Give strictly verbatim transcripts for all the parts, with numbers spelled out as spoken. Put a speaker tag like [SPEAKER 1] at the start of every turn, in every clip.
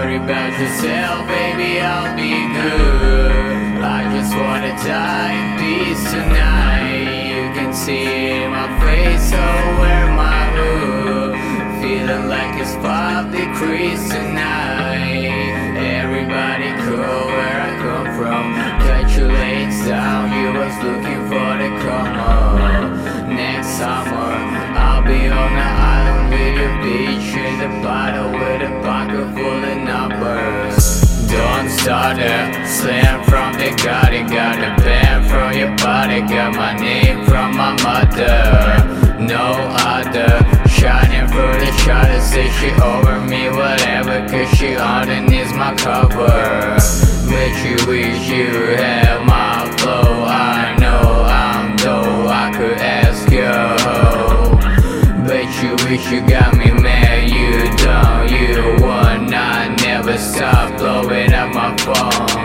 [SPEAKER 1] worry about yourself, baby, I'll be good. I just wanna die in peace tonight. You can see my face, so wear my hood. Feeling like it's five degrees tonight. Everybody cool where I come from. Cut your legs down, you was looking for the come on. Next summer, I'll be on the island with a beach in the bottle with a pocket full of numbers. Don't start it, slam from the garden. Got a pen from your body, got my name from my mother. No other, shining through the shutter. Say she over me, whatever, cause she underneath my cover. Bet you wish you had my flow. I know I'm dope, I could ask you. Bet you wish you got me mad, you don't. You would not never stop blowing up my phone.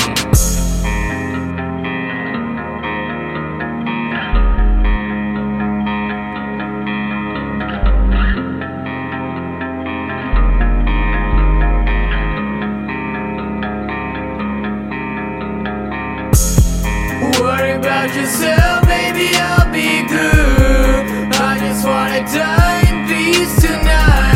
[SPEAKER 1] Worry about yourself, baby, I'll be good. I just wanna die in peace tonight.